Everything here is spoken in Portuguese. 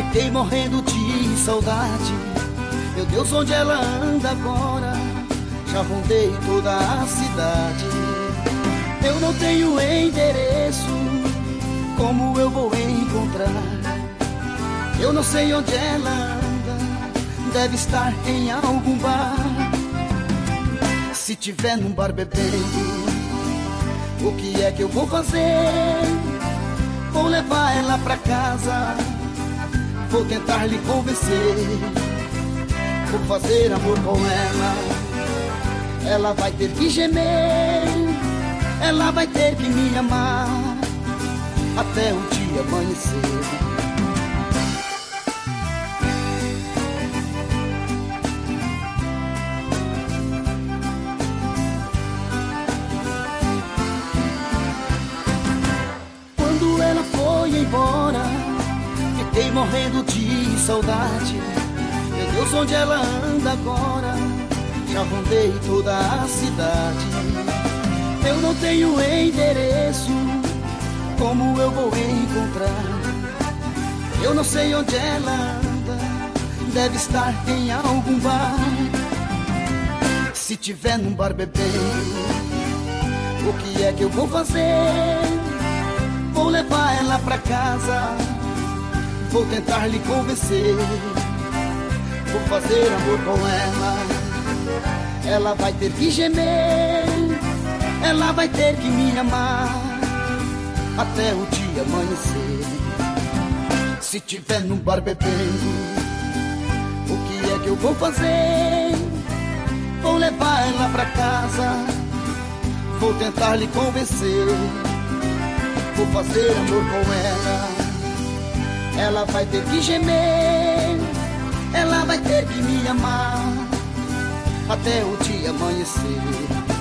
Fiquei morrendo de saudade. Meu Deus, onde ela anda agora? Já rondei toda a cidade. Eu não tenho endereço, como eu vou encontrar? Eu não sei onde ela anda, deve estar em algum bar. Se tiver num bar bebendo, o que é que eu vou fazer? Vou levar ela pra casa, vou tentar lhe convencer. Vou fazer amor com ela, ela vai ter que gemer, ela vai ter que me amar até o dia amanhecer. Quando ela foi embora, fiquei morrendo de saudade. Meu Deus, onde ela anda agora? Já rondei toda a cidade. Eu não tenho endereço, como eu vou encontrar? Eu não sei onde ela anda, deve estar em algum bar. Se tiver num bar bebendo, o que é que eu vou fazer? Vou levar ela pra casa, vou tentar lhe convencer. Vou fazer amor com ela vai ter que gemer, ela vai ter que me amar até o dia amanhecer. Se tiver num bar bebendo, o que é que eu vou fazer? Vou levar ela pra casa, vou tentar lhe convencer. Vou fazer amor com ela vai ter que gemer, ela vai ter que me amar até o dia amanhecer.